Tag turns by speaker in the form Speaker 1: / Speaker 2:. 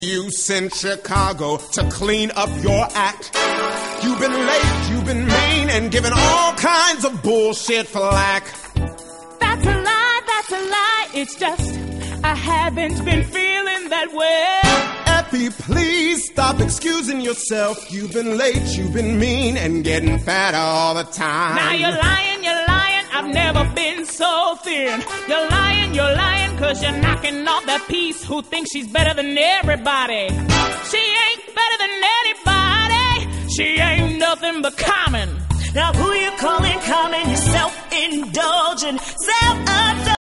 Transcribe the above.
Speaker 1: You sent Chicago to clean up your act. You've been late, you've been mean, and given all kinds of bullshit flack.
Speaker 2: That's a lie, it's just I haven't been feeling that way.
Speaker 1: Effie, please stop excusing yourself. You've been late, you've been mean, and getting fatter all the time.
Speaker 2: Now you're lying, I've never been so thin. You're lying, cause you're knocking off that piece who thinks she's better than everybody. She ain't better than anybody. She ain't nothing but common.
Speaker 3: Now who you calling common? You're self-indulgent, self-indulgent.